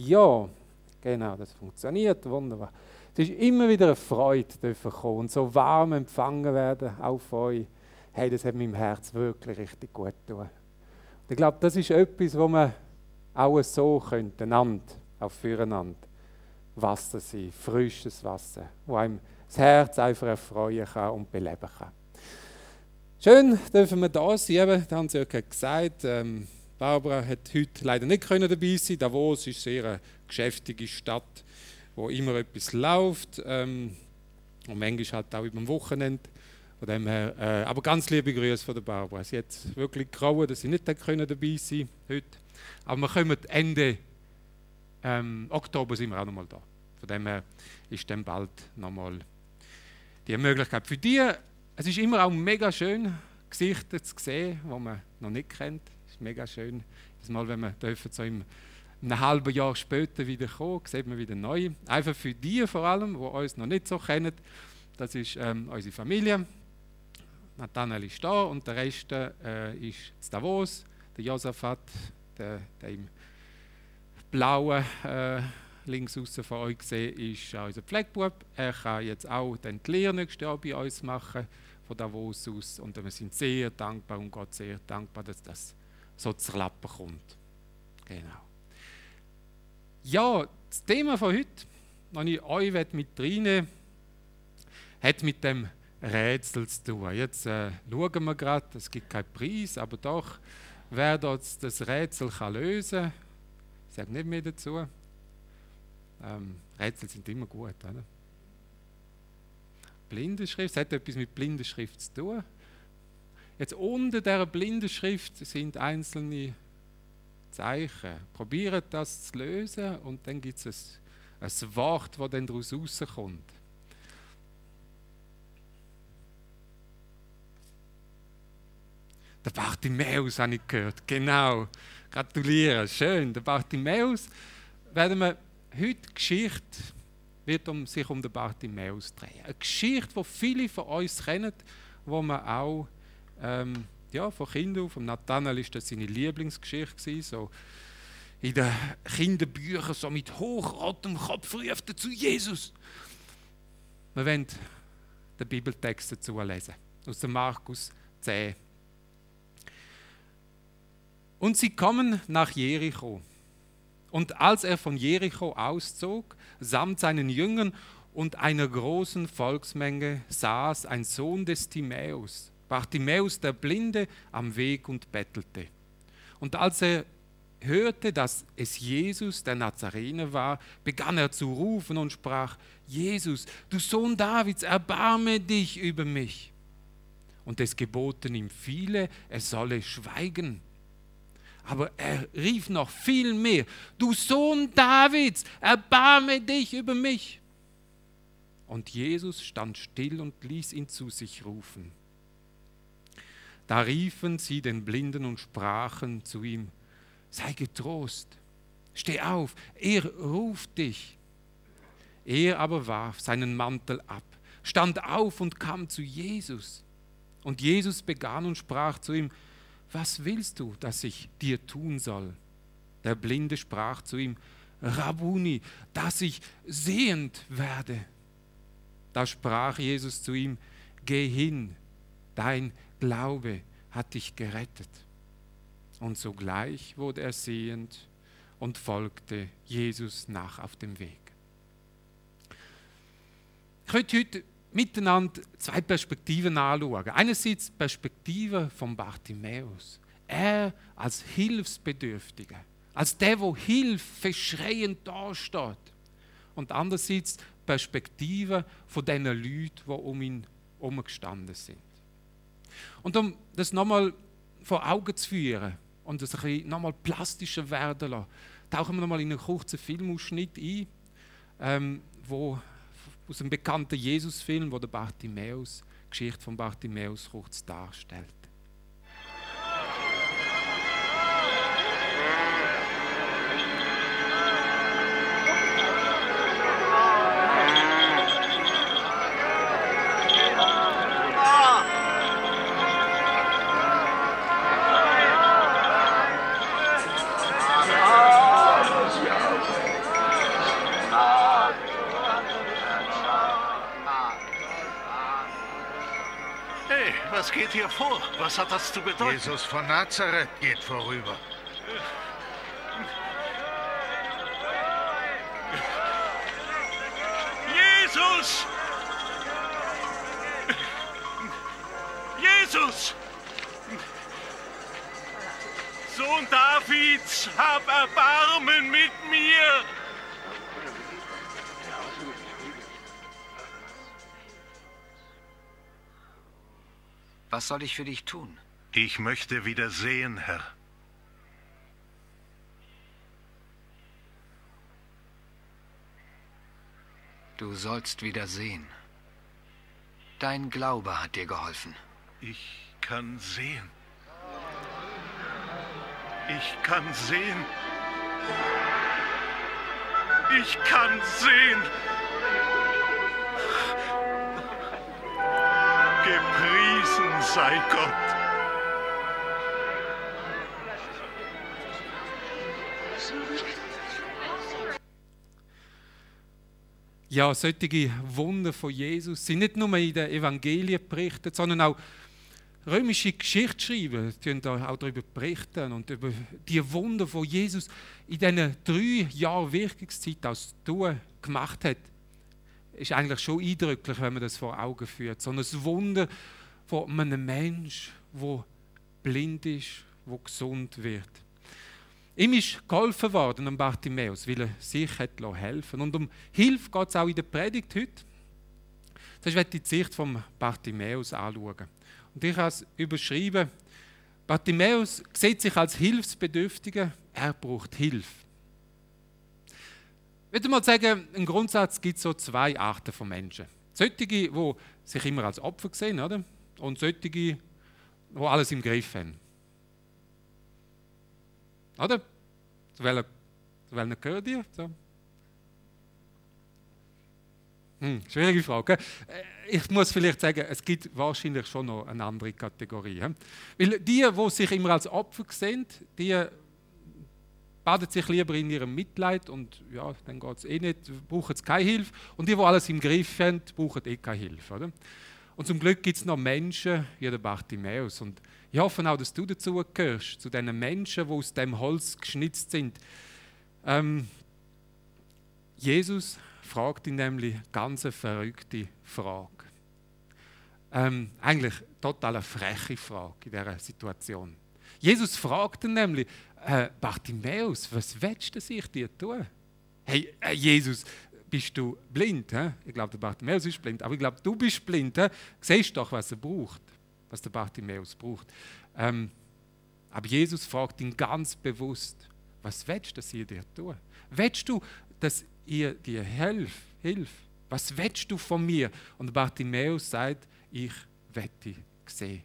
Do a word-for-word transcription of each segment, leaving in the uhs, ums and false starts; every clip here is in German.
Ja, genau, das funktioniert wunderbar. Es ist immer wieder eine Freude, dürfen kommen und so warm empfangen werden, auch von euch. Hey, das hat meinem Herz wirklich richtig gut getan. Ich glaube, das ist etwas, wo man auch so könnte, einander, auch füreinander, Wasser sein, frisches Wasser, wo einem das Herz einfach erfreuen kann und beleben kann. Schön, dürfen wir da sein. Eben, der Hans-Jörg hat gesagt, ähm, Barbara hat heute leider nicht können dabei sein. Davos ist sehr eine geschäftige Stadt, wo immer etwas läuft. Ähm, und manchmal halt auch über dem Wochenende. Von dem her, äh, aber ganz liebe Grüße von der Barbara. Sie hat wirklich grauen, dass sie nicht können dabei sein heute. Aber wir kommen Ende ähm, Oktober sind wir auch noch mal da. Von dem her ist dann bald nochmal die Möglichkeit für dich. Es ist immer auch mega schön, Gesichter zu sehen, die man noch nicht kennt. Es ist mega schön. Das Mal, wenn wir dürfen, so im, einem halben Jahr später wieder kommen, sieht man wieder neu. Einfach für die vor allem, die uns noch nicht so kennen. Das ist ähm, unsere Familie. Nathanael ist da und der Rest äh, ist in Davos. Der Josaphat, der, der im blauen äh, links außen von euch gesehen, ist auch unser Pflegebub. Er kann jetzt auch den die Lehre nächstes Jahr bei uns machen, von Davos aus. Und wir sind sehr dankbar und Gott sehr dankbar, dass das so zu Lappen kommt. Genau. Ja, das Thema von heute, das ich euch mit reinnehmen will, hat mit dem Rätsel zu tun. Jetzt äh, schauen wir gerade, es gibt keinen Preis, aber doch, wer das, das Rätsel kann lösen kann, ich sage nicht mehr dazu. Ähm, Rätsel sind immer gut, oder? Blindenschrift, es hat etwas mit Blindenschrift zu tun. Jetzt unter dieser Blindenschrift sind einzelne Zeichen. Probiert das zu lösen und dann gibt es ein, ein Wort, das dann daraus rauskommt. Der Bartimäus habe ich gehört, genau. Gratuliere, schön. Der Bartimäus, werden wir heute die Geschichte wird um, sich um den Bartimäus drehen. Eine Geschichte, die viele von uns kennen, wo man auch ähm, ja, von Kindern, vom Nathanael ist das seine Lieblingsgeschichte gewesen, so in den Kinderbüchern so mit hochrotem Kopf ruft er zu Jesus. Wir wollen den Bibeltext dazu lesen, aus dem Markus zehn. Und sie kommen nach Jericho. Und als er von Jericho auszog, samt seinen Jüngern und einer großen Volksmenge, saß ein Sohn des Timäus, Bartimäus der Blinde, am Weg und bettelte. Und als er hörte, dass es Jesus, der Nazarener war, begann er zu rufen und sprach: Jesus, du Sohn Davids, erbarme dich über mich. Und es geboten ihm viele, er solle schweigen. Aber er rief noch viel mehr: Du Sohn Davids, erbarme dich über mich. Und Jesus stand still und ließ ihn zu sich rufen. Da riefen sie den Blinden und sprachen zu ihm: Sei getrost, steh auf, er ruft dich. Er aber warf seinen Mantel ab, stand auf und kam zu Jesus. Und Jesus begann und sprach zu ihm: Was willst du, dass ich dir tun soll? Der Blinde sprach zu ihm: Rabbuni, dass ich sehend werde. Da sprach Jesus zu ihm: Geh hin, dein Glaube hat dich gerettet. Und sogleich wurde er sehend und folgte Jesus nach auf dem Weg. Ich möchte heute miteinander zwei Perspektiven anschauen. Einerseits die Perspektive von Bartimäus. Er als Hilfsbedürftiger, als der, der Hilfe schreiend dasteht. Und andererseits die Perspektive von den Leuten, die um ihn herumgestanden sind. Und um das nochmal vor Augen zu führen und das ein bisschen nochmal plastischer werden lassen, tauchen wir nochmal in einen kurzen Filmausschnitt ein, ähm, wo aus einem bekannten Jesus-Film, wo der Bartimäus, die Geschichte von Bartimäus kurz darstellt. was geht hier vor? Was hat das zu bedeuten? Jesus von Nazareth geht vorüber. Jesus! Jesus! Sohn Davids, hab Erbarmen mit mir! Was soll ich für dich tun? Ich möchte wieder sehen, Herr. Du sollst wieder sehen. Dein Glaube hat dir geholfen. Ich kann sehen. Ich kann sehen. Ich kann sehen. Gepriesen sei Gott. Ja, solche Wunder von Jesus sind nicht nur in den Evangelien berichtet, sondern auch römische Geschichtsschreiber die auch darüber berichten und über die Wunder, die Jesus in diesen drei Jahren Wirkungszeit als Tun gemacht hat. Ist eigentlich schon eindrücklich, wenn man das vor Augen führt. So ein Wunder von einem Menschen, der blind ist, der gesund wird. Ihm ist geholfen worden, am Bartimäus, weil er sich helfen lassen. Und um Hilfe geht es auch in der Predigt heute. Zuerst möchte ich die Sicht vom Bartimäus anschauen. Und ich habe es überschrieben, Bartimäus sieht sich als Hilfsbedürftiger, er braucht Hilfe. Ich würde mal sagen, im Grundsatz gibt es so zwei Arten von Menschen. Solche, die sich immer als Opfer sehen, oder? Und solche, die alles im Griff haben. Oder? Zu welchen, zu welchen gehört ihr? So. Hm, schwierige Frage. Ich muss vielleicht sagen, es gibt wahrscheinlich schon noch eine andere Kategorie. Weil die, die sich immer als Opfer sehen, die baden sich lieber in ihrem Mitleid und ja, dann geht es eh nicht, brauchen sie keine Hilfe. Und die, die alles im Griff haben, brauchen eh keine Hilfe. Oder? Und zum Glück gibt es noch Menschen, wie der Bartimäus. Und ich hoffe auch, dass du dazu gehörst, zu diesen Menschen, die aus dem Holz geschnitzt sind. Ähm, Jesus fragt ihn nämlich eine ganz verrückte Frage. Ähm, eigentlich total eine freche Frage in dieser Situation. Jesus fragt ihn nämlich, äh, Bartimäus, was willst du, dass ich dir tue? Hey, äh, Jesus, bist du blind? Hä? Ich glaube, der Bartimäus ist blind, aber ich glaube, du bist blind. Hä? Siehst doch, was er braucht, was der Bartimäus braucht. Ähm, aber Jesus fragt ihn ganz bewusst, was willst du, dass ich dir tue? Willst du, dass ihr dir helfe? Hilf. Was willst du von mir? Und Bartimäus sagt, ich will dich sehen.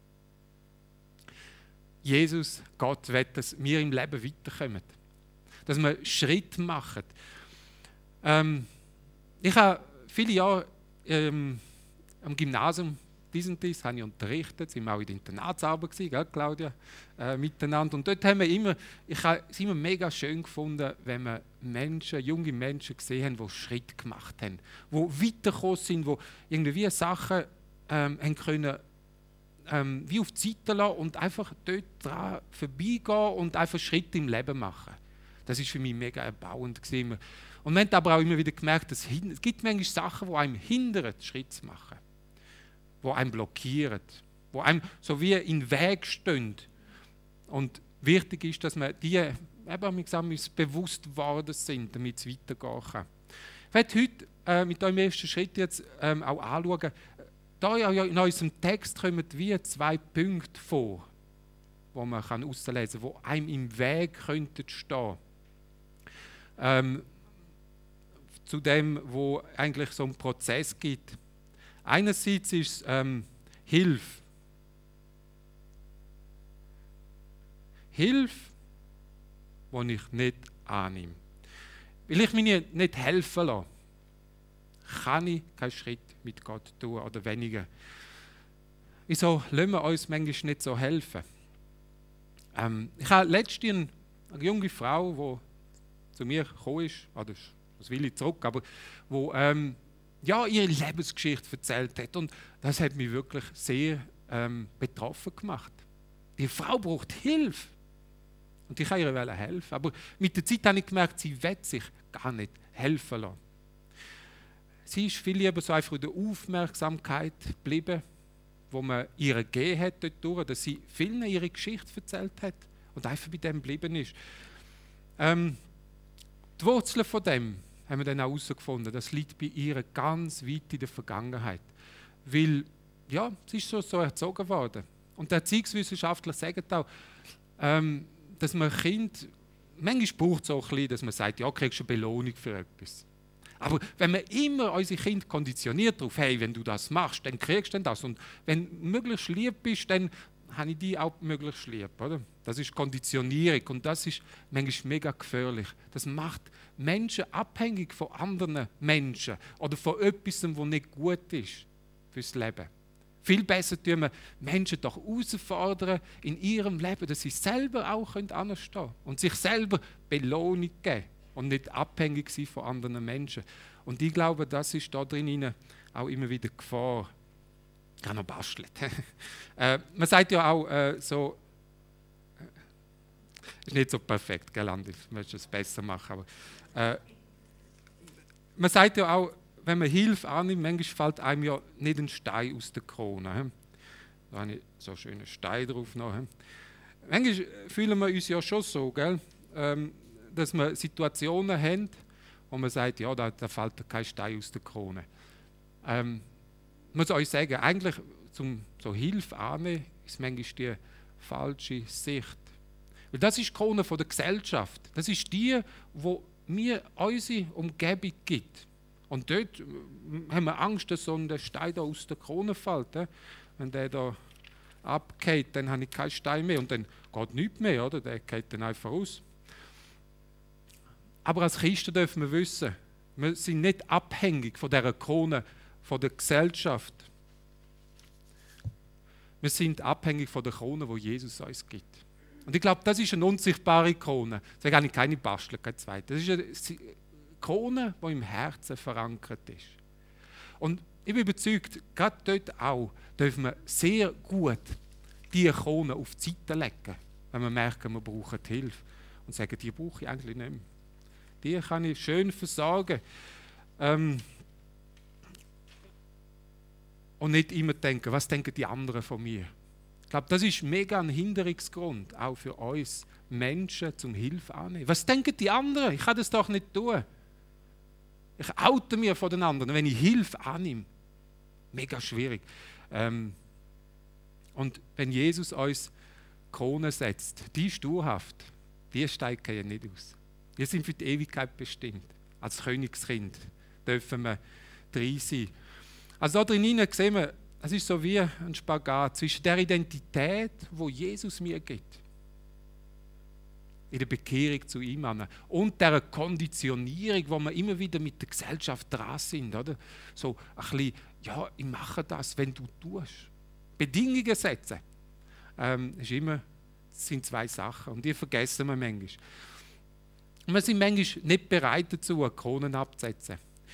Jesus, Gott will, dass wir im Leben weiterkommen. Dass wir Schritt machen. Ähm, ich habe viele Jahre ähm, am Gymnasium diesen dies habe ich unterrichtet, sind wir auch in der Internatsarbeit gewesen, gell, Claudia, äh, miteinander. Und dort haben wir immer, ich habe es immer mega schön gefunden, wenn wir Menschen, junge Menschen gesehen haben, die Schritt gemacht haben, die weitergekommen sind, die irgendwie Sachen ähm, haben können, ähm, wie auf die Seite lassen und einfach dort dran vorbeigehen und einfach Schritte im Leben machen. Das war für mich mega erbauend gewesen. Und wir haben aber auch immer wieder gemerkt, dass es gibt manchmal Sachen, die einem hindern, Schritt zu machen. Die einem blockieren, die einem so wie in den Weg stehen. Und wichtig ist, dass wir die eben uns bewusst geworden sind, damit es weitergehen kann. Ich werde heute äh, mit eurem ersten Schritt jetzt ähm, auch anschauen, da ja in unserem Text kommen wie zwei Punkte vor, die man herauslesen kann, die einem im Weg könnten stehen. Ähm, zu dem, wo eigentlich so einen Prozess gibt. Einerseits ist es ähm, Hilfe. Hilfe, die ich nicht annehme. Weil ich mir nicht helfen lasse, kann ich keinen Schritt mit Gott tun oder weniger. Wieso lassen wir uns manchmal nicht so helfen? Ähm, ich habe letztens eine junge Frau, die zu mir gekommen ist, oder das will ich zurück, aber wo ähm, ja, ihre Lebensgeschichte erzählt hat. Und das hat mich wirklich sehr ähm, betroffen gemacht. Die Frau braucht Hilfe. Und ich kann ihr helfen. Aber mit der Zeit habe ich gemerkt, sie will sich gar nicht helfen lassen. Sie ist viel lieber so einfach in der Aufmerksamkeit geblieben, wo man ihr gegeben hat dort, dass sie vielen ihre Geschichte erzählt hat und einfach bei dem geblieben ist. Ähm, die Wurzeln von dem haben wir dann auch herausgefunden. Das liegt bei ihr ganz weit in der Vergangenheit. Weil, ja, sie ist so, so erzogen worden. Und der Erziehungswissenschaftler sagt auch, ähm, dass man Kind, manchmal braucht es auch ein bisschen, dass man sagt, ja, kriegst du eine Belohnung für etwas. Aber wenn man immer unsere Kinder konditioniert darauf, hey, wenn du das machst, dann kriegst du das. Und wenn du möglichst lieb bist, dann habe ich dich auch möglichst lieb. Oder? Das ist Konditionierung und das ist manchmal mega gefährlich. Das macht Menschen abhängig von anderen Menschen oder von etwas, was nicht gut ist fürs Leben. Viel besser tun wir Menschen doch herausfordern in ihrem Leben, dass sie selber auch anstehen können und sich selber Belohnung geben und nicht abhängig sein von anderen Menschen. Und ich glaube, das ist da drin auch immer wieder Gefahr. Ich habe noch bastelt. äh, man sagt ja auch äh, so, äh, ist nicht so perfekt, gell, Andi? Ich möchte es besser machen. Aber, äh, man sagt ja auch, wenn man Hilfe annimmt, manchmal fällt einem ja nicht ein Stein aus der Krone. He? Da habe ich so einen schönen Stein drauf. Noch, he? Manchmal fühlen wir uns ja schon so, gell? Ähm, dass wir Situationen haben, wo man sagt, ja, da, da fällt kein Stein aus der Krone. Ähm, ich muss euch sagen, eigentlich zum so Hilfe annehmen, ist manchmal die falsche Sicht. Weil das ist die Krone von der Gesellschaft. Das ist die, wo mir unsere Umgebung gibt. Und dort haben wir Angst, dass so ein Stein da aus der Krone fällt. He? Wenn der da abgeht, dann habe ich keinen Stein mehr und dann geht nichts mehr, oder? Der geht dann einfach aus. Aber als Christen dürfen wir wissen, wir sind nicht abhängig von dieser Krone, von der Gesellschaft. Wir sind abhängig von der Krone, die Jesus uns gibt. Und ich glaube, das ist eine unsichtbare Krone. Das ist keine Basteln, keine zweite. Das ist eine Krone, die im Herzen verankert ist. Und ich bin überzeugt, gerade dort auch dürfen wir sehr gut diese Krone auf die Seite legen, wenn wir merken, wir brauchen Hilfe. Und sagen, die brauche ich eigentlich nicht mehr. Die kann ich schön versorgen. Ähm, und nicht immer denken, was denken die anderen von mir. Ich glaube, das ist mega ein Hinderungsgrund, auch für uns Menschen zum Hilfe annehmen. Was denken die anderen? Ich kann das doch nicht tun. Ich oute mir von den anderen, wenn ich Hilfe annehme. Mega schwierig. Ähm, und wenn Jesus uns Krone setzt, die ist dauerhaft, die steigen ja nicht aus. Wir sind für die Ewigkeit bestimmt. Als Königskind dürfen wir drin sein. Also da drinnen sehen wir, es ist so wie ein Spagat zwischen der Identität, wo Jesus mir gibt, in der Bekehrung zu ihm an, und der Konditionierung, wo wir immer wieder mit der Gesellschaft dran sind. Oder? So ein bisschen, ja, ich mache das, wenn du tust. Bedingungen setzen. Ähm, ist immer, das sind zwei Sachen und die vergessen wir manchmal. Und wir sind manchmal nicht bereit dazu, Kronen abzusetzen.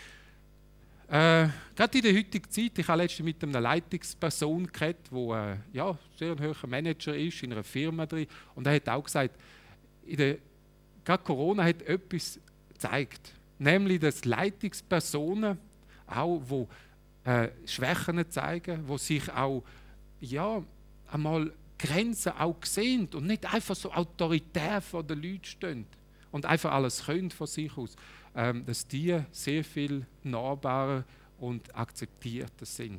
Äh, gerade in der heutigen Zeit, ich habe letztens mit einer Leitungsperson geredet, der äh, ja, sehr ein hoher Manager ist in einer Firma drin, und er hat auch gesagt, in der, gerade Corona hat etwas gezeigt, nämlich dass Leitungspersonen auch, die äh, Schwächen zeigen, die sich auch ja, einmal Grenzen auch sehen und nicht einfach so autoritär vor den Leuten stehen und einfach alles können von sich aus, ähm, dass die sehr viel nahbarer und akzeptierter sind.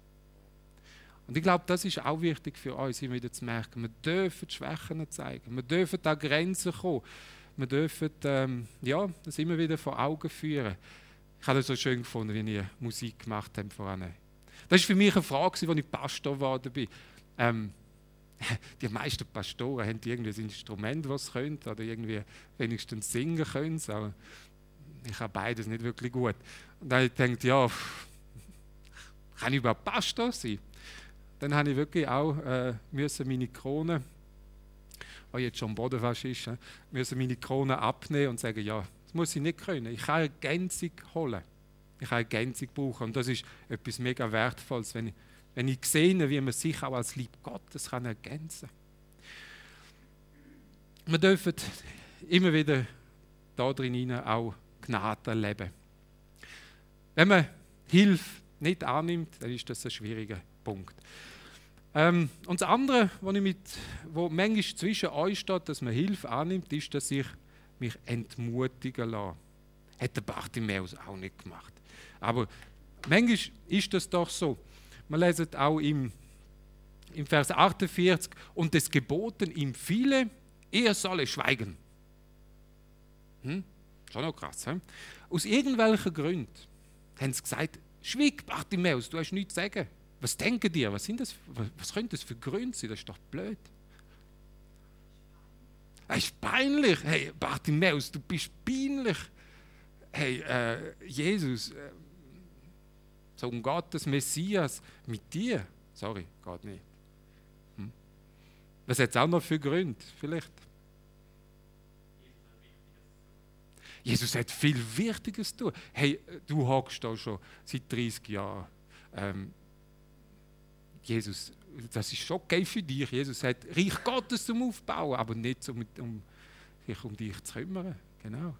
Und ich glaube, das ist auch wichtig für uns, immer wieder zu merken, wir dürfen die Schwächen zeigen, wir dürfen an Grenzen kommen, wir dürfen ähm, ja, das immer wieder vor Augen führen. Ich habe das so schön gefunden, wie ihr Musik gemacht habt vorhin. Das war für mich eine Frage, als ich Pastor geworden bin. Ähm, die meisten Pastoren haben irgendwie ein Instrument, das sie können, oder irgendwie wenigstens singen können. Aber ich habe beides nicht wirklich gut. Und dann habe ich gedacht, ja, kann ich überhaupt Pastor sein? Dann habe ich wirklich auch äh, müssen meine Krone, die jetzt schon am Boden fast ist, äh, müssen meine Krone abnehmen und sagen, ja, das muss ich nicht können. Ich kann eine Ergänzung holen. Ich habe Ergänzung brauchen. Und das ist etwas mega Wertvolles, wenn ich, wenn ich sehe, wie man sich auch als Lieb Gottes kann ergänzen kann. Wir dürfen immer wieder da drin auch Gnade erleben. Wenn man Hilfe nicht annimmt, dann ist das ein schwieriger Punkt. Ähm, und das andere, was ich mit, wo manchmal zwischen euch steht, dass man Hilfe annimmt, ist, dass ich mich entmutigen lasse. Hat der Bartimäus auch nicht gemacht. Aber manchmal ist das doch so. Wir lesen auch im, im Vers achtundvierzig, und des Geboten ihm viele, er solle schweigen. Hm? Schon noch krass. He? Aus irgendwelchen Gründen haben sie gesagt, schweig, Bartimäus, du hast nichts zu sagen. Was denken die? Was, sind das, was, was könnte das für Gründe sein? Das ist doch blöd. Es ist peinlich. Hey, Bartimäus, du bist peinlich. Hey, äh, Jesus, äh, Sohn Gottes, Messias, mit dir. Sorry, geht nicht. Hm? Was hat es auch noch für Gründe? Vielleicht. Jesus hat viel Wichtiges zu tun. Hey, du hockst da schon seit dreißig Jahren. Ähm, Jesus, das ist okay für dich. Jesus hat Reich Gottes zum Aufbauen, aber nicht um, um sich um dich zu kümmern. Genau.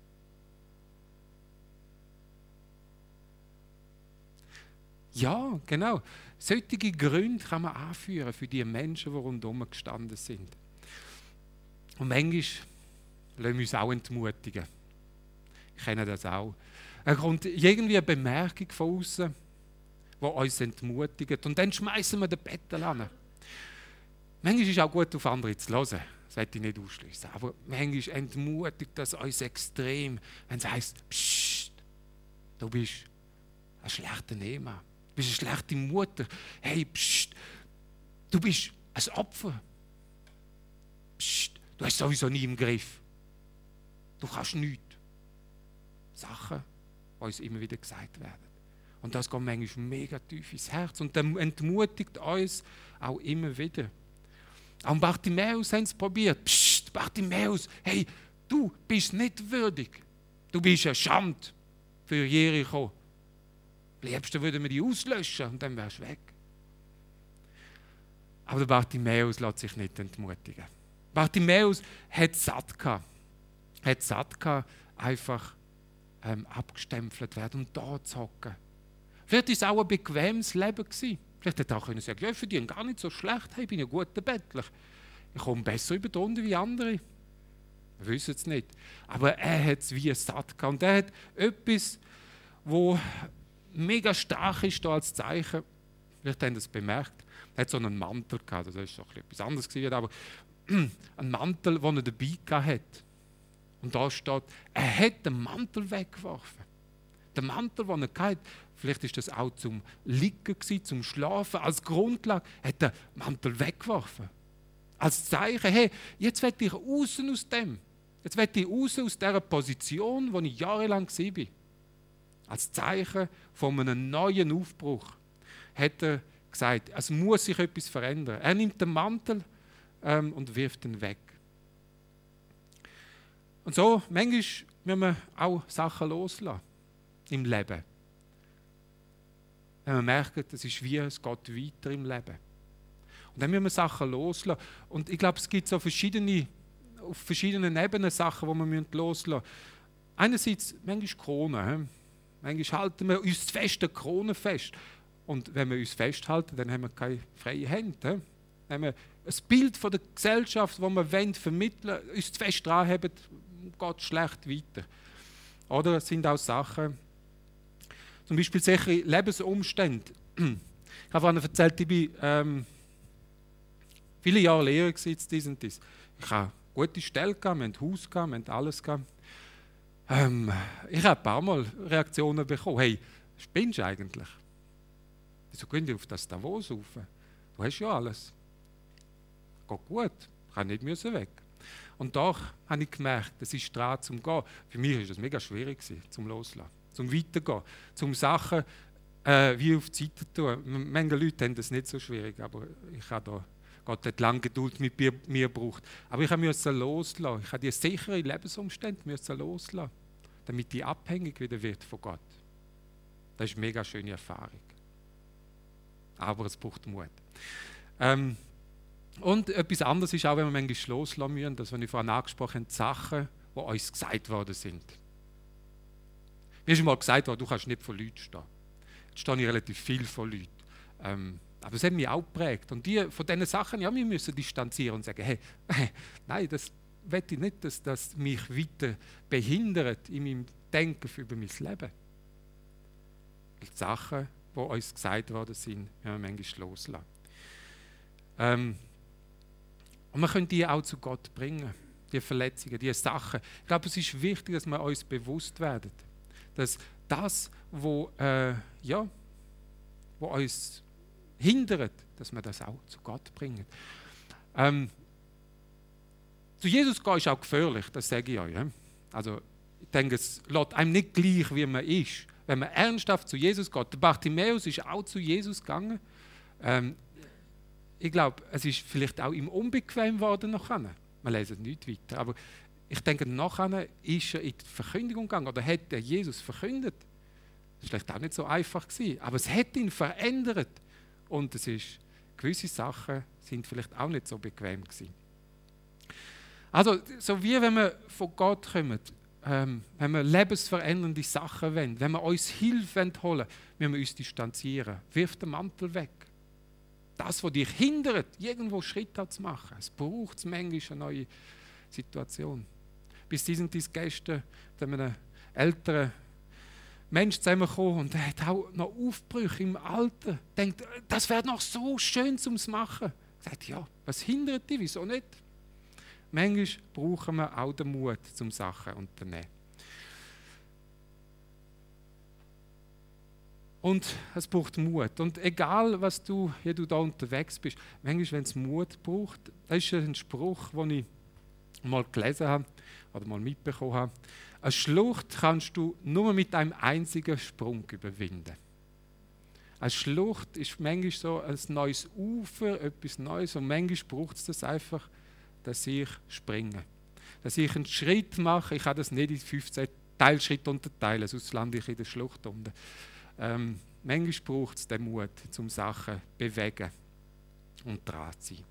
Ja, genau. Solche Gründe kann man anführen für die Menschen, die rundherum gestanden sind. Und manchmal lassen wir uns auch entmutigen. Ich kenne das auch. Es kommt irgendwie eine Bemerkung von außen, die uns entmutigt. Und dann schmeißen wir den Bettel an. Manchmal ist es auch gut, auf andere zu hören. Das möchte ich nicht ausschließen. Aber manchmal entmutigt das uns extrem, wenn es heisst, Psst, du bist ein schlechter Ehemann. Du bist eine schlechte Mutter. Hey, psst, du bist ein Opfer. Psst, du hast sowieso nie im Griff. Du kannst nichts. Sachen, die uns immer wieder gesagt werden. Und das geht manchmal mega tief ins Herz und dann entmutigt uns auch immer wieder. Auch Bartimäus haben es probiert. Psst, Bartimäus, hey, du bist nicht würdig. Du bist eine Schande für Jericho. Am liebsten würden wir die auslöschen und dann wärst du weg. Aber der Bartimäus lässt sich nicht entmutigen. Bartimäus hat satt gehabt. Hat satt gehabt, einfach ähm, abgestempelt werden und da zu hocken. Vielleicht war es auch ein bequemes Leben gewesen. Vielleicht hätte er auch können sagen, ja, ich verdiene gar nicht so schlecht, hey, ich bin ein guter Bettler. Ich komme besser über die Runde wie andere. Wir wissen es nicht. Aber er hat es wie satt gehabt. Und er hat etwas, wo mega stark ist da als Zeichen. Vielleicht haben Sie es bemerkt. Er hat so einen Mantel gehabt. Das war so etwas anderes gewesen, aber einen Mantel, den er dabei gehabt hat. Und da steht, er hat den Mantel weggeworfen. Der Mantel, den er hatte, vielleicht ist das auch zum Liegen gewesen, zum Schlafen, als Grundlage, hat der Mantel weggeworfen. Als Zeichen, hey, jetzt will ich raus aus dem. Jetzt will ich raus aus dieser Position, wo ich jahrelang war. Als Zeichen von einem neuen Aufbruch hat er gesagt, es muss sich etwas verändern. Er nimmt den Mantel ähm, und wirft ihn weg. Und so, manchmal müssen wir auch Sachen loslassen im Leben. Wenn wir merken, es ist wie, es geht weiter im Leben. Und dann müssen wir Sachen loslassen. Und ich glaube, es gibt so verschiedene, auf verschiedenen Ebenen Sachen, die wir loslassen müssen. Einerseits, manchmal Kronen. Manchmal halten wir uns fest an Kronen fest. Und wenn wir uns festhalten, dann haben wir keine freie Hände. Wenn wir ein Bild von der Gesellschaft, das wir wollen, vermitteln, uns zu fest dran haben, geht es schlecht weiter. Oder es sind auch Sachen, zum Beispiel sichere Lebensumstände. Ich habe vorhin erzählt, ich war ähm, viele Jahre Lehrer gewesen, dies und dies. Ich habe eine gute Stelle gehabt, wir hatten ein Haus gehabt, wir hatten alles gehabt. Ähm, ich habe ein paar Mal Reaktionen bekommen. Hey, spinnst du eigentlich? Wieso gehen die auf das Davos rauf? Du hast ja alles. Geht gut, ich kann nicht müssen weg. Und doch habe ich gemerkt, es ist dran zum Gehen. Für mich war das mega schwierig, zum Loslassen, zum Weitergehen, zum Sachen äh, wie auf die Seite tun. Manche Leute haben das nicht so schwierig, aber ich habe da, Gott hat lange Geduld mit mir, mir gebraucht. Aber ich musste loslassen. Ich habe die sicheren Lebensumstände müssen loslassen, damit die abhängig wieder wird von Gott. Das ist eine mega schöne Erfahrung. Aber es braucht Mut. Ähm, und etwas anderes ist auch, wenn wir manchmal loslassen müssen, das, was ich vorhin angesprochen habe, die Sachen, die uns gesagt worden sind. Mir ist mal gesagt worden, du kannst nicht von Leuten stehen. Jetzt stehe ich relativ viel von Leuten. Ähm, aber es hat mich auch geprägt. Und die, von diesen Sachen, ja, wir müssen distanzieren und sagen, hey, nein, das will ich nicht, dass das mich weiter behindert in meinem Denken über mein Leben. Die Sachen, die uns gesagt worden sind, müssen wir manchmal loslassen. Ähm, und wir können die auch zu Gott bringen, die Verletzungen, die Sachen. Ich glaube, es ist wichtig, dass wir uns bewusst werden, dass das, wo, äh, ja, wo uns hindert, dass wir das auch zu Gott bringen. Ähm, zu Jesus gehen ist auch gefährlich, das sage ich euch. Ja? Also, ich denke, es lässt einem nicht gleich, wie man ist. Wenn man ernsthaft zu Jesus geht. Der Bartimäus ist auch zu Jesus gegangen. Ähm, ich glaube, es ist vielleicht auch ihm unbequem geworden nachher. Wir lesen nicht weiter. Aber ich denke, nachher ist er in die Verkündigung gegangen oder hat er Jesus verkündet. Das war vielleicht auch nicht so einfach gewesen, aber es hat ihn verändert. Und es ist, gewisse Sachen sind vielleicht auch nicht so bequem gewesen. Also, so wie wenn wir von Gott kommen, ähm, wenn wir lebensverändernde Sachen wollen, wenn wir uns Hilfe holen wollen, müssen wir uns distanzieren. Wirf den Mantel weg. Das, was dich hindert, irgendwo Schritte zu machen. Es braucht manchmal eine neue Situation. Bis die sind diese Gäste mit einem älteren Mensch zusammengekommen und er hat auch noch Aufbrüche im Alter. Denkt, das wäre noch so schön zum Machen. Sagt, ja, was hindert dich? Wieso nicht? Manchmal brauchen wir auch den Mut zum Sachen unternehmen. Und es braucht Mut. Und egal, was du, wie du da unterwegs bist, manchmal, wenn es Mut braucht, das ist ein Spruch, den ich mal gelesen habe oder mal mitbekommen habe. Eine Schlucht kannst du nur mit einem einzigen Sprung überwinden. Eine Schlucht ist manchmal so ein neues Ufer, etwas Neues. Und manchmal braucht es das einfach, dass ich springe. Dass ich einen Schritt mache. Ich kann das nicht in fünfzehn Teilschritte unterteilen, sonst lande ich in der Schlucht unten. Ähm, manchmal braucht es den Mut, um Sachen zu bewegen und dran zu sein.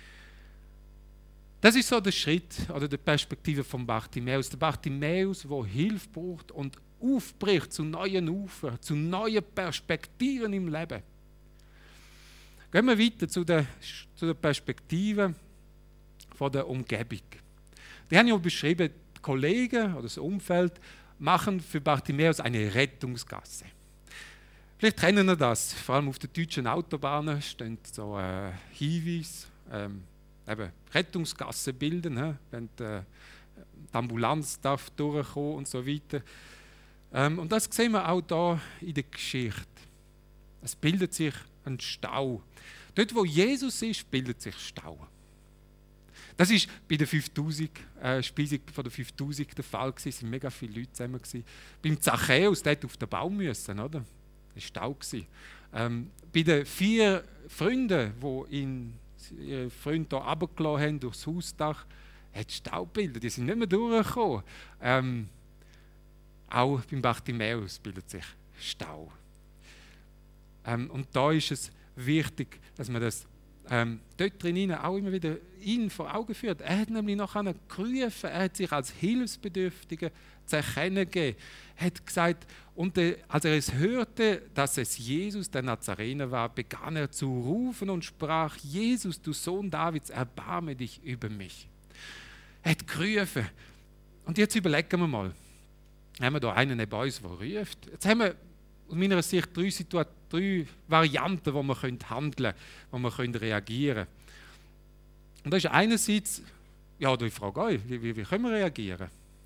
Das ist so der Schritt oder die Perspektive von Bartimäus. Der Bartimäus, der Hilfe braucht und aufbricht zu neuen Ufern, zu neuen Perspektiven im Leben. Gehen wir weiter zu der, zu der Perspektive von der Umgebung. Die haben ja beschrieben, die Kollegen oder das Umfeld machen für Bartimäus eine Rettungsgasse. Vielleicht kennen Sie das, vor allem auf den deutschen Autobahnen stehen so äh, Hinweise, ähm, eben Rettungsgasse bilden, he, wenn die, die Ambulanz darf durchkommen und so weiter. Ähm, und das sehen wir auch hier in der Geschichte. Es bildet sich ein Stau. Dort, wo Jesus ist, bildet sich Stau. Das war bei der fünftausend, äh, Speisung von der fünftausend der Fall gewesen. Es waren mega viele Leute zusammen gewesen. Beim Zachäus, der musste auf den Baum müssen, oder? Das war Stau gewesen. Ähm, bei den vier Freunden, die ihn ihre Freunde hier runtergelassen haben durchs Hausdach, hat es Stau gebildet. Die sind nicht mehr durchgekommen. Ähm, auch beim Bartimäus bildet sich Stau. Ähm, und da ist es wichtig, dass man das ähm, dort drin auch immer wieder ihn vor Augen führt. Er hat nämlich nachher gerufen, er hat sich als Hilfsbedürftiger zu erkennen gegeben. Er hat gesagt, und äh, als er es hörte, dass es Jesus, der Nazarener war, begann er zu rufen und sprach, Jesus, du Sohn Davids, erbarme dich über mich. Er hat gerufen. Und jetzt überlegen wir mal, haben wir da einen neben uns, der ruft? Jetzt haben wir aus meiner Sicht drei, Situa- drei Varianten, wo wir handeln können, wo wir reagieren können. Und das ist einerseits, ja, ich frage euch, wie, wie, wie können wir reagieren?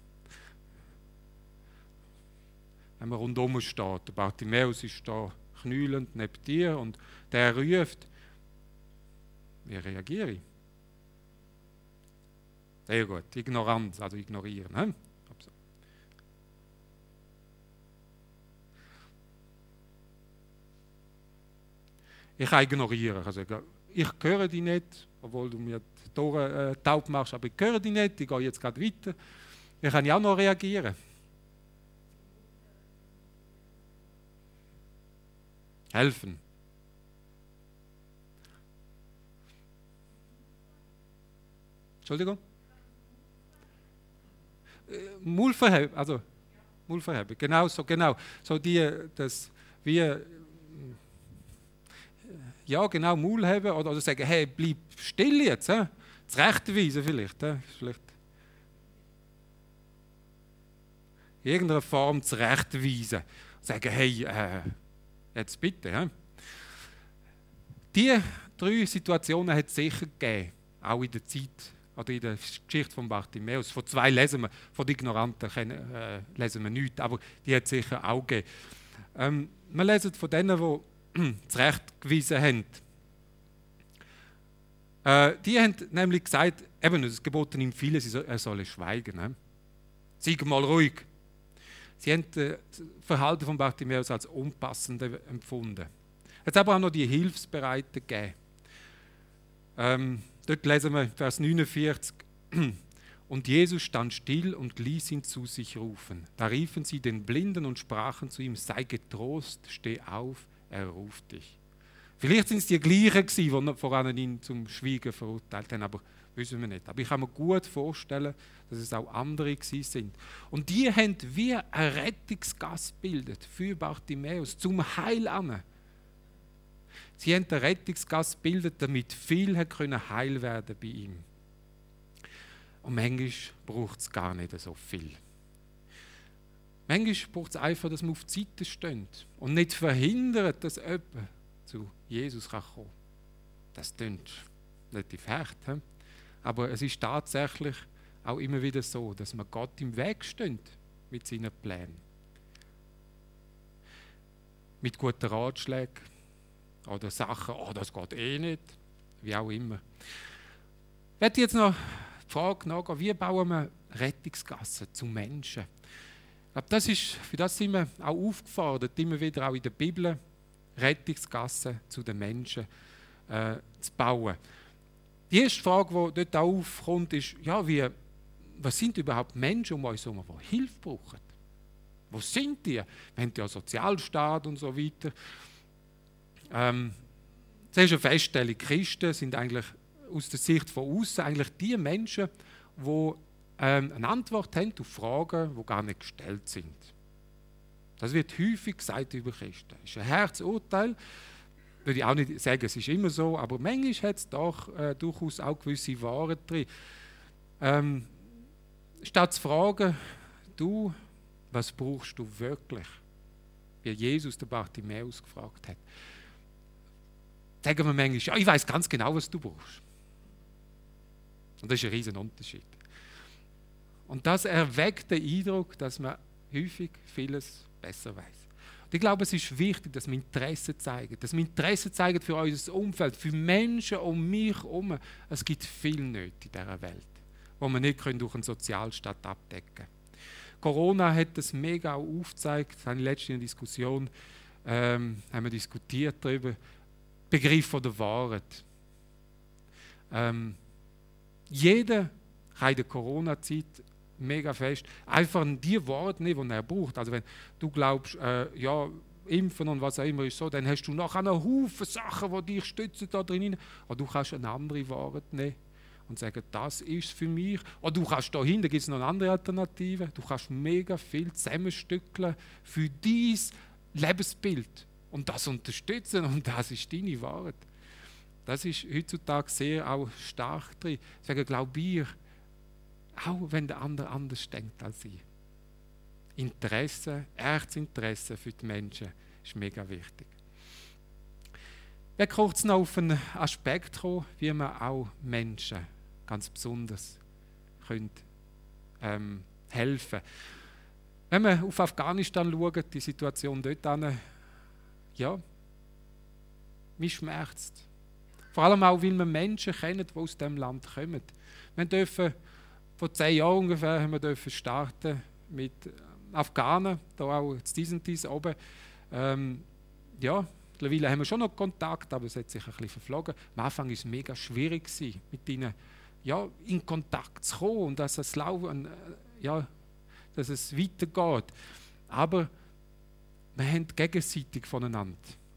Wenn man rundum steht, der Bartimäus ist da knüllend neben dir und der ruft, wie reagiere ich? Sehr gut, Ignoranz, also ignorieren. He? Ich kann ignorieren. Also ich höre dich nicht, obwohl du mir die Tore äh, taub machst, aber ich höre dich nicht, ich gehe jetzt gerade weiter. Ich kann ja auch noch reagieren. helfen. Entschuldigung? Äh, Maulverheben, also Maulverheben, genau so, genau. So die, das, wie, äh, ja genau, Maulheben oder, oder sagen, hey, bleib still jetzt, äh? Zurechtweisen vielleicht, äh? vielleicht. Irgendeine Form zurechtweisen. Sagen, hey, äh, jetzt bitte. Äh? Die drei Situationen hat es sicher gegeben, auch in der Zeit, oder in der Geschichte von Bartimäus. Von zwei lesen wir, von den Ignoranten können, äh, lesen wir nichts, aber die hat es sicher auch gegeben. Ähm, wir lesen von denen, die zurechtgewiesen haben. Äh, die haben nämlich gesagt, eben, es geboten ihm viele, er solle schweigen. Ne? Sei mal ruhig. Sie haben das Verhalten von Bartimäus als unpassend empfunden. Es hat aber auch noch die Hilfsbereiten gegeben. Ähm, dort lesen wir Vers neunundvierzig. Und Jesus stand still und ließ ihn zu sich rufen. Da riefen sie den Blinden und sprachen zu ihm, sei getrost, steh auf, er ruft dich. Vielleicht sind es die gleichen gewesen, die voran ihn zum Schweigen verurteilt haben, aber wissen wir nicht. Aber ich kann mir gut vorstellen, dass es auch andere gewesen sind. Und die haben wie ein Rettungsgasse gebildet für Bartimäus, zum Heil an. Sie haben den Rettungsgasse gebildet, damit viel können heil werden bei ihm. Und manchmal braucht es gar nicht so viel. Manchmal braucht es einfach, dass man auf die Seite steht und nicht verhindert, dass jemand zu Jesus kommen kann. Das klingt nicht in Fert, he? Aber es ist tatsächlich auch immer wieder so, dass man Gott im Weg steht mit seinen Plänen. Mit guten Ratschlägen oder Sachen, oh, das geht eh nicht, wie auch immer. Ich werde jetzt noch die Frage nachgehen, wie bauen wir Rettungsgassen zu Menschen? Ich glaube, das ist, für das sind wir auch aufgefordert, immer wieder auch in der Bibel Rettungsgassen zu den Menschen äh, zu bauen. Die erste Frage, die dort auch aufkommt, ist, ja, wie, was sind überhaupt Menschen um uns herum, die Hilfe brauchen? Wo sind die? Wir haben ja Sozialstaat und so weiter. Ähm, das ist eine Feststellung, Christen sind eigentlich aus der Sicht von außen eigentlich die Menschen, die ähm, eine Antwort haben auf Fragen, die gar nicht gestellt sind. Das wird häufig gesagt über Christen. Das ist ein Herzurteil. Würde ich auch nicht sagen, es ist immer so, aber manchmal hat es doch äh, durchaus auch gewisse Wahrheit drin. Ähm, statt zu fragen, du, was brauchst du wirklich? Wie Jesus den Bartimäus gefragt hat. Sagen wir manchmal, ja, ich weiß ganz genau, was du brauchst. Und das ist ein riesen Unterschied. Und das erweckt den Eindruck, dass man häufig vieles besser weiß. Und ich glaube, es ist wichtig, dass wir Interesse zeigen. Dass wir Interesse zeigen für unser Umfeld, für Menschen um mich herum. Es gibt viel Nöte in dieser Welt, die wir nicht durch einen Sozialstaat abdecken können. Corona hat das mega auch aufgezeigt. Das habe ich letztens in einer Diskussion ähm, haben wir diskutiert darüber. Begriff von der Wahrheit. Ähm, jeder kann in der Corona-Zeit mega fest einfach die Worte nehmen, die er braucht. Also wenn du glaubst, äh, ja, impfen und was auch immer ist so, dann hast du nachher einen Haufen Sachen, die dich stützen da drin. Oder du kannst eine andere Wahrheit nehmen und sagen, das ist für mich. Oder du kannst da hinten, gibt es noch eine andere Alternative. Du kannst mega viel zusammenstückeln für dein Lebensbild und das unterstützen und das ist deine Wahrheit. Das ist heutzutage sehr auch stark drin. Deswegen glaube ich, auch wenn der andere anders denkt als ich. Interesse, echtes Interesse für die Menschen ist mega wichtig. Ich werde kurz noch auf einen Aspekt kommen, wie man auch Menschen ganz besonders können, ähm, helfen kann. Wenn wir auf Afghanistan schauen, die Situation dort an, ja, mich schmerzt. Vor allem auch, weil wir Menschen kennen, die aus diesem Land kommen. Wir dürfen vor zehn Jahren ungefähr haben wir dürfen starten mit Afghanen, da auch in Disentis oben. Ähm, ja, mittlerweile haben wir schon noch Kontakt, aber es hat sich ein bisschen verflogen. Am Anfang war es mega schwierig, gewesen, mit ihnen ja, in Kontakt zu kommen und dass es, laufen, ja, dass es weitergeht. Aber wir haben gegenseitig voneinander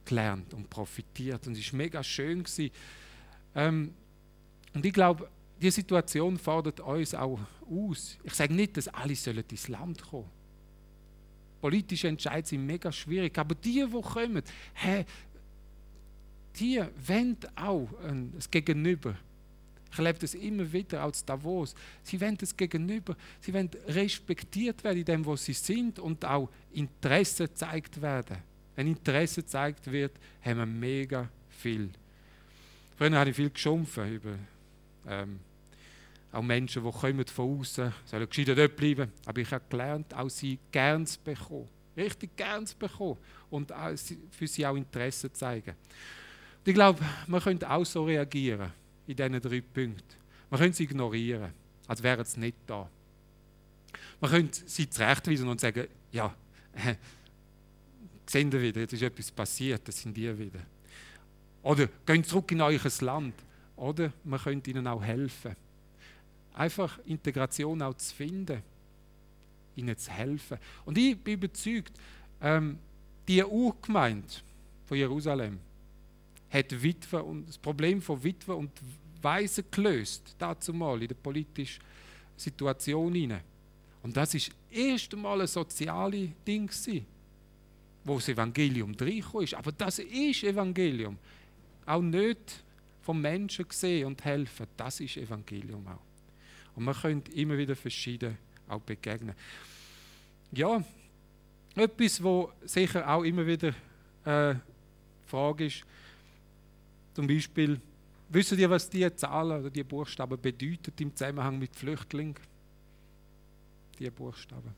gelernt und profitiert. Und es war mega schön. Ähm, und ich glaube, diese Situation fordert uns auch aus. Ich sage nicht, dass alle sollen ins Land kommen. Politische Entscheidungen sind mega schwierig, aber die, die kommen, hey, die wollen auch ein, ein Gegenüber. Ich erlebe das immer wieder als Davos. Sie wollen das Gegenüber, sie wollen respektiert werden in dem, was sie sind und auch Interesse gezeigt werden. Wenn Interesse gezeigt wird, haben wir mega viel. Früher habe ich viel geschumpfen über ähm, auch Menschen, die kommen von außen, sollen gescheiter dort bleiben. Aber ich habe gelernt, auch sie gern zu bekommen. Richtig gern zu bekommen. Und für sie auch Interesse zu zeigen. Und ich glaube, man könnte auch so reagieren in diesen drei Punkten. Man könnte sie ignorieren, als wären sie nicht da. Man könnte sie zurechtweisen und sagen, ja, äh, sehen Sie wieder, jetzt ist etwas passiert, das sind die wieder. Oder gehen zurück in euer Land. Oder man könnte ihnen auch helfen. Einfach Integration auch zu finden, ihnen zu helfen. Und ich bin überzeugt, ähm, die Urgemeinde von Jerusalem hat Witwe und das Problem von Witwen und Waisen gelöst, dazu mal in der politischen Situation hinein. Und das ist das erste Mal ein soziales Ding gewesen, wo das Evangelium reingekommen ist. Aber das ist Evangelium. Auch nicht vom Menschen sehen und helfen, das ist Evangelium auch. Und man könnte immer wieder verschieden auch begegnen. Ja, etwas, wo sicher auch immer wieder äh, die Frage ist, zum Beispiel, wissen ihr, was diese Zahlen oder diese Buchstaben bedeuten im Zusammenhang mit Flüchtlingen? Diese Buchstaben.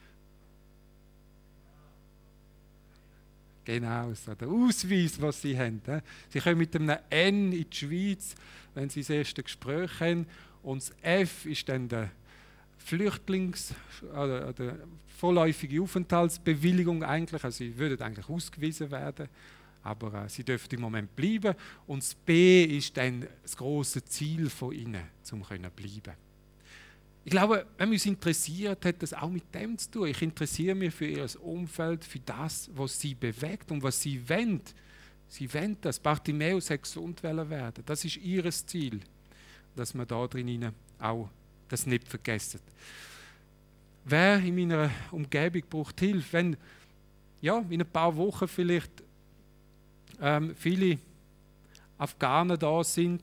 Genau, so der Ausweis, was sie haben. Sie kommen mit einem N in die Schweiz, wenn sie das erste Gespräch haben. Und das F ist dann der Flüchtlings- oder, oder vorläufige Aufenthaltsbewilligung eigentlich. Also sie würden eigentlich ausgewiesen werden, aber äh, sie dürfen im Moment bleiben. Und das B ist dann das große Ziel von ihnen, um bleiben zu können. Ich glaube, wenn mich interessiert, hat das auch mit dem zu tun. Ich interessiere mich für ihr Umfeld, für das, was sie bewegt und was sie wollen. Sie wollen das. Bartimäus hat gesund werden. Das ist ihr Ziel, dass man da drin auch das nicht vergessen. Wer in meiner Umgebung braucht Hilfe, wenn ja, in ein paar Wochen vielleicht ähm, viele Afghanen da sind,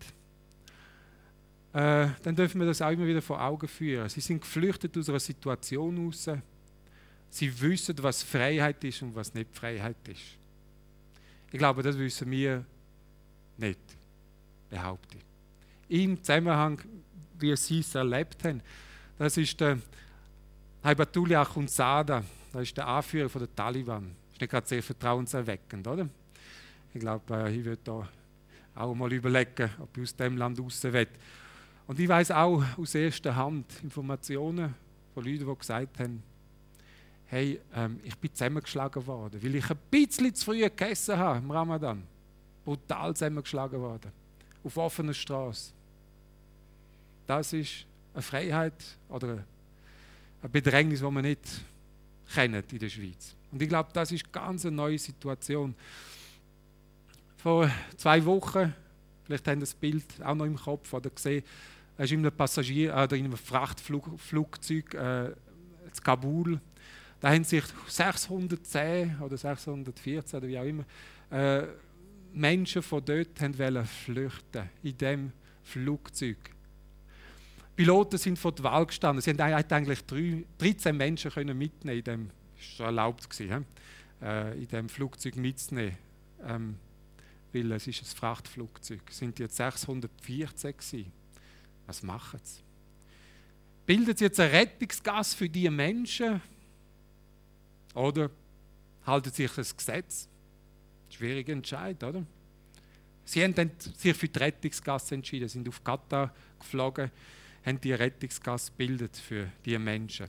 äh, dann dürfen wir das auch immer wieder vor Augen führen. Sie sind geflüchtet aus einer Situation heraus. Sie wissen, was Freiheit ist und was nicht Freiheit ist. Ich glaube, das wissen wir nicht, behaupte ich. Im Zusammenhang, wie sie es erlebt haben, das ist der Haibatullah Akhundzada, das ist der Anführer der Taliban. Das ist nicht gerade sehr vertrauenserweckend, oder? Ich glaube, ich würde da auch mal überlegen, ob ich aus dem Land raus will. Und ich weiß auch aus erster Hand Informationen von Leuten, die gesagt haben, hey, ähm, ich bin zusammengeschlagen worden, weil ich ein bisschen zu früh gegessen habe im Ramadan. Brutal zusammengeschlagen worden. Auf offener Straße. Das ist eine Freiheit oder ein Bedrängnis, das wir nicht kennen in der Schweiz. Und ich glaube, das ist ganz eine neue Situation. Vor zwei Wochen, vielleicht haben Sie das Bild auch noch im Kopf oder gesehen, er ist in einem Passagier oder in einem Frachtflugzeug äh, in Kabul. Da haben sich sechshundertzehn oder sechshundertvierzehn oder wie auch immer äh, Menschen von dort wollten flüchten in diesem Flugzeug. Die Piloten sind vor der Wahl gestanden. Sie hatten eigentlich dreizehn Menschen können mitnehmen, in dem, das war erlaubt gewesen, äh, in diesem Flugzeug mitzunehmen. Ähm, weil es ist ein Frachtflugzeug. Es sind jetzt sechshundertvierzehn gewesen. Was machen sie? Bildet sie jetzt ein Rettungsgas für diese Menschen? Oder halten sich das Gesetz? Schwieriger Entscheid, oder? Sie haben dann sich für die Rettungsgasse entschieden, sind auf Katar geflogen, haben die Rettungsgasse gebildet für diese Menschen.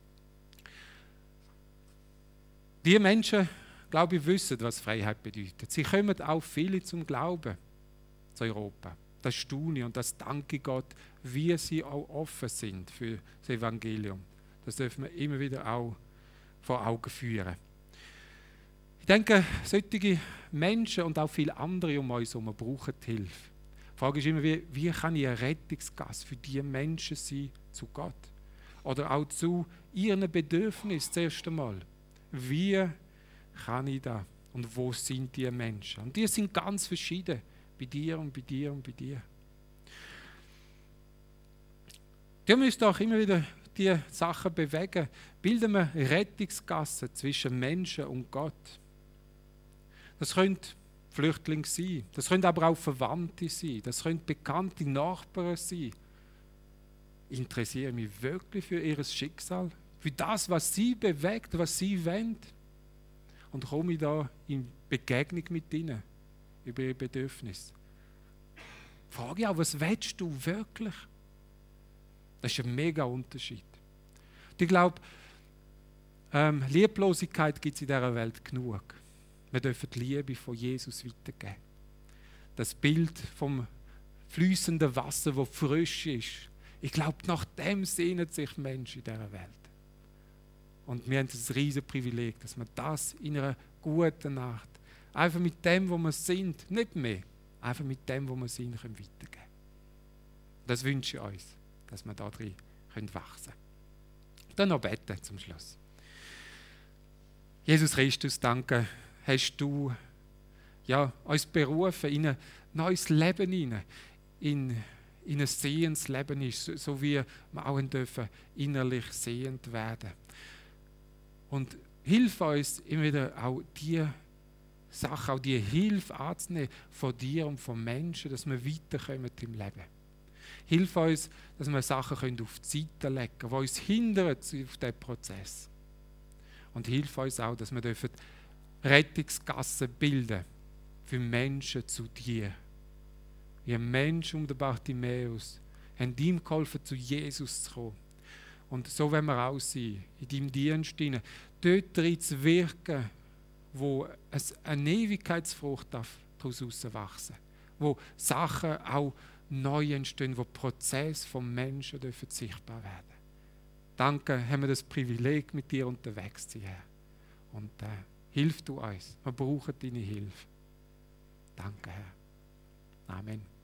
Diese Menschen, glaube ich, wissen, was Freiheit bedeutet. Sie kommen auch viele zum Glauben zu Europa. Das staune und das danke Gott, wie sie auch offen sind für das Evangelium. Das dürfen wir immer wieder auch vor Augen führen. In denke, solche Menschen und auch viele andere um uns herum brauchen die Hilfe. Die Frage ist immer, wie, wie kann ich ein Rettungsgasse für diese Menschen sein zu Gott? Oder auch zu ihren Bedürfnissen zuerst einmal. Wie kann ich das? Und wo sind diese Menschen? Und die sind ganz verschieden. Bei dir und bei dir und bei dir. Ihr müsst auch immer wieder die Sachen bewegen. Bilden wir Rettungsgassen zwischen Menschen und Gott. Das können Flüchtlinge sein, das können aber auch Verwandte sein, das können bekannte Nachbarn sein. Interessiere mich wirklich für ihr Schicksal, für das, was sie bewegt, was sie wollen. Und komme ich da in Begegnung mit ihnen über ihre Bedürfnisse. Frage ich auch, was willst du wirklich? Das ist ein mega Unterschied. Und ich glaube, ähm, Lieblosigkeit gibt es in dieser Welt genug. Wir dürfen die Liebe von Jesus weitergeben. Das Bild vom fließenden Wasser, das frisch ist. Ich glaube, nach dem sehnen sich Menschen in dieser Welt. Und wir haben das riesige Privileg, dass wir das in einer guten Nacht, einfach mit dem, wo wir sind, nicht mehr, einfach mit dem, wo wir sind, können weitergeben können. Das wünsche ich uns, dass wir da drin wachsen können. Dann noch beten zum Schluss. Jesus Christus, danke, hast du ja, uns berufen in ein neues Leben hinein, in, in ein sehendes Leben ist, so, so wie wir auch dürfen innerlich sehend werden. Und hilf uns immer wieder auch die Sache, auch die Hilfe anzunehmen von dir und von Menschen, dass wir weiterkommen im Leben. Hilf uns, dass wir Sachen können auf die Seite legen können, die uns hindern auf diesen Prozess. Und hilf uns auch, dass wir dürfen Rettungsgassen bilden für Menschen zu dir. Wie ein Mensch um den Bartimäus haben ihm geholfen, zu Jesus zu kommen. Und so wollen wir auch sein, in deinem Dienst hinein, dort drin zu wirken, wo eine Ewigkeitsfrucht daraus wachsen darf, wo Sachen auch neu entstehen, wo Prozesse vom Menschen dürfen sichtbar werden. Danke, haben wir das Privileg, mit dir unterwegs zu sein. Und äh, hilf du uns. Wir brauchen deine Hilfe. Danke, Herr. Amen.